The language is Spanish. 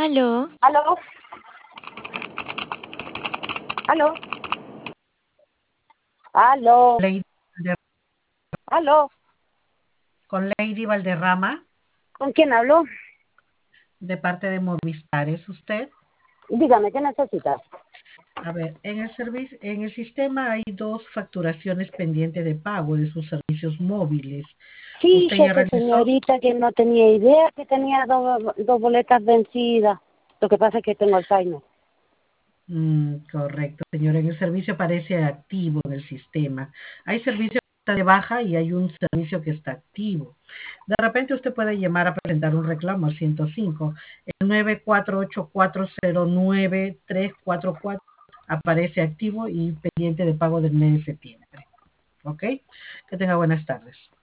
Aló, ¿Aló? ¿Aló? ¿Aló? Lady Valder- ¿Aló? con Lady Valderrama, ¿Con quién hablo? de parte de Movistar. ¿Es usted? Dígame, ¿qué necesitas? A ver, en el servicio, en el sistema hay dos facturaciones pendientes de pago de sus servicios móviles. ¿Usted ya Fíjese, realizó? señorita, que no tenía idea que tenía dos boletas vencidas. Lo que pasa es que tengo Alzheimer. Correcto, señora. En el servicio aparece activo en el sistema. Hay servicio que está de baja y hay un servicio que está activo. De repente usted puede llamar a presentar un reclamo al 105. El 948409344 aparece activo y pendiente de pago del mes de septiembre. ¿Ok? Que tenga buenas tardes.